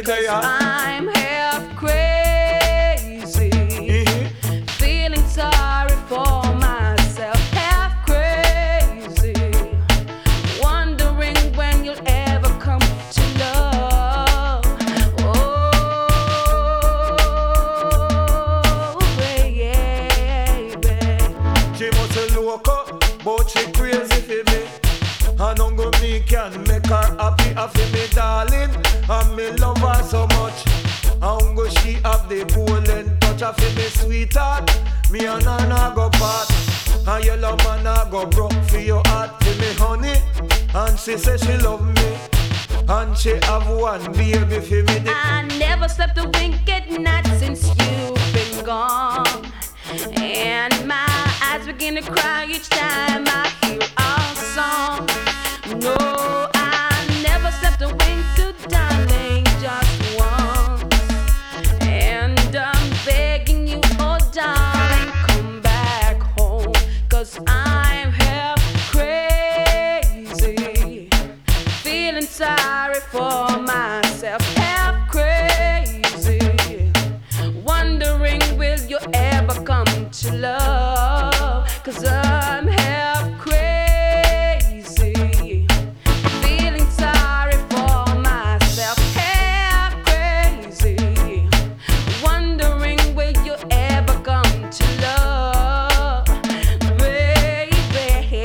Me there. I'm half crazy, feeling sorry for myself. Half crazy, wondering when you'll ever come to love. Oh, baby. She must a loco, but she crazy for me. And only me can make her happy, happy me darling. And me love her so much. And only she have the golden touch of me sweetheart. Me and her nah go part. And your love man nah go broke for your heart. For me honey. And she say she love me. And she have one baby for me. I never slept a wink at night since you've been gone. And my eyes begin to cry each time I hear our song. No, I never slept a wink to darling, just once. And I'm begging you, oh darling, come back home. 'Cause I'm half crazy, feeling sorry for myself. Half crazy, wondering will you ever come to love? 'Cause I'm half crazy, feeling sorry for myself. Half crazy, wondering will you ever come to love, baby.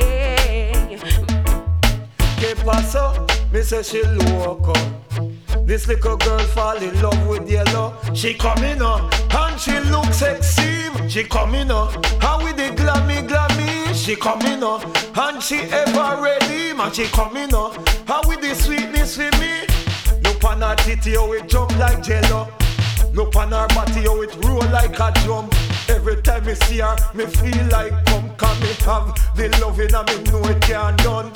Que paso? Me say she loco. This little girl fall in love with yellow. She coming up and she look sexy. She coming up and with the glammy glammy. She coming up and she ever ready. Man, she coming up and with the sweetness for me. Look on her titty how it jump like jello. Look on her body how it roll like a drum. Every time me see her, me feel like come. Can me have the loving and me know it can't done.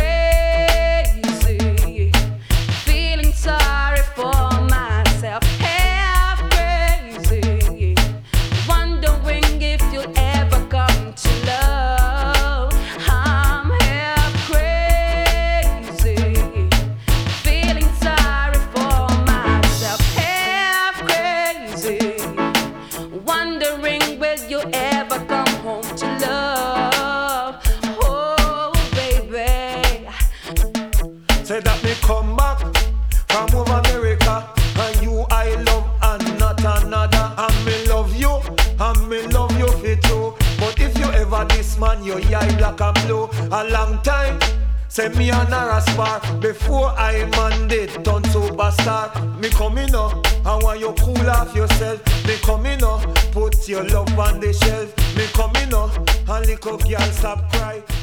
Crazy, feeling sorry for myself. Half crazy, wondering if you'll ever come to love. I'm half crazy, feeling sorry for myself. Half crazy, wondering will you ever come home to love. Oh baby, say that me come back from over America. And you I love and not another. And me love you for true. But if you ever this man, your eye black and blue. A long time, say me and her a spar. Before I man did turn superstar. Me coming up, I want you cool off yourself. Me coming up, put your love on the shelf. Me coming up, and little girl stop cry.